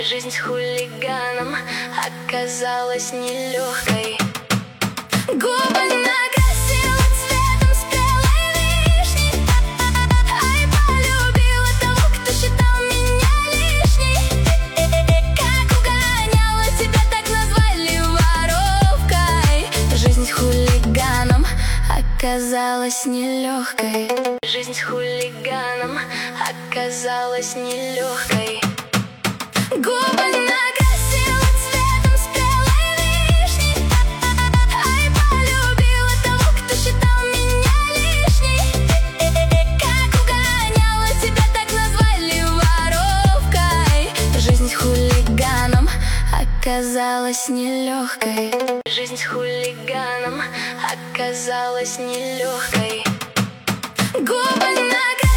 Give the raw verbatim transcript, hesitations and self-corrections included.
Жизнь с хулиганом оказалась нелегкой. Губы накрасила цветом спелой вишни, ай, полюбила того, кто считал меня лишней. Как угоняла тебя, так назвали воровкой. Жизнь с хулиганом оказалась нелегкой. Жизнь с хулиганом оказалась нелегкой. Губы накрасила цветом спелой вишни, ай, полюбила того, кто считал меня лишней. Как угоняла тебя, так назвали воровкой. Жизнь с хулиганом оказалась нелегкой. Жизнь с хулиганом оказалась нелегкой. Губы накрасила